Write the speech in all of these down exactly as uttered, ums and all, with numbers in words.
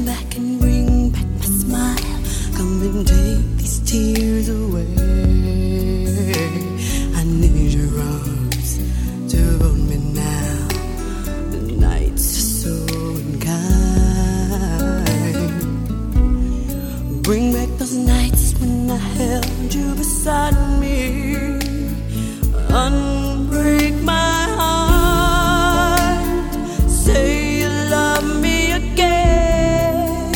back and bring back my smile. Come and take these tears away. I need your arms to hold me now. The nights are so unkind. Bring back those nights when I held you beside me. Unbreak my heart. Say you love me again.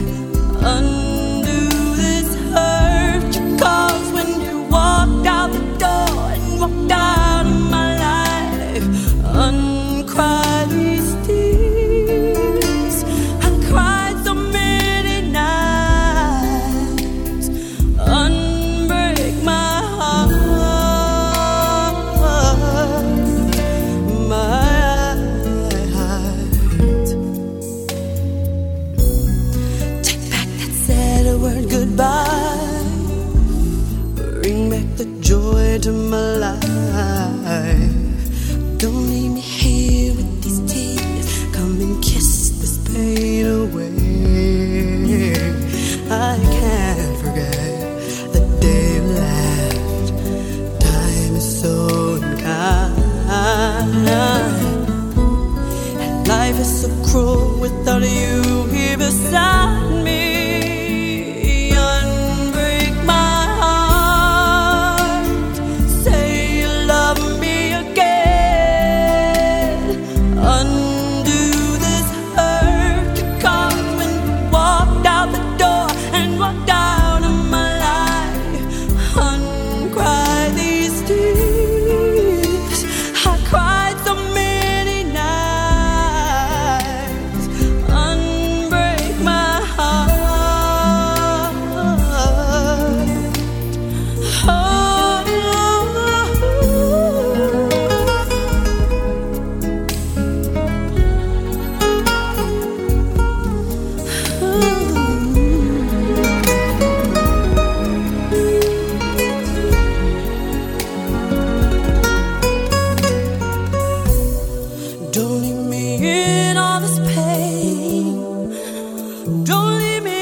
Undo this hurt you caused when you walked out the door and walked out of my life. Uncry these tears. I cried so many nights. Unbreak my heart. Goodbye. Bring back the joy to my life. Don't leave me here with these tears. Come and kiss this pain away. I can't forget the day you left. Time is so unkind, and life is so cruel without you here beside me. Don't leave me in all this pain. Don't leave me